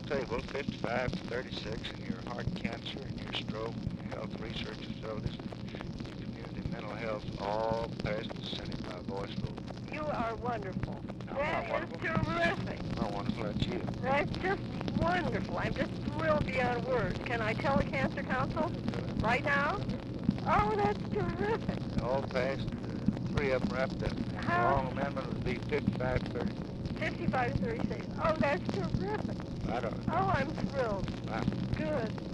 table 55 to 36 in your heart cancer and your stroke and health research facilities, your community mental health, all passed the Senate by voice vote. You are wonderful. I'm That not is wonderful. terrific. I'm wonderful, that's you. That's just wonderful. I'm just thrilled beyond words. Can I tell the Cancer Council right now? Oh, that's terrific. All passed. Three of them wrapped up. The long amendment would be 55 to 36. 55 to 36. Oh, that's terrific. I don't know. Oh, I'm thrilled. Wow. Good.